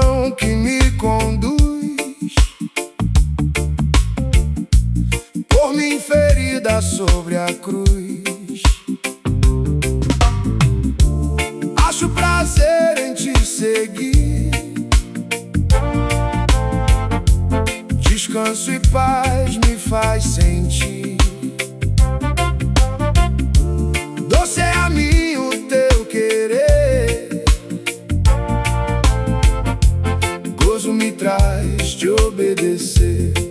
mão que me conduz por mim ferida sobre a cruz. Acho prazer em te seguir, descanso e paz me faz sentir. Doce é a mim o teu querer, gozo me traz te obedecer.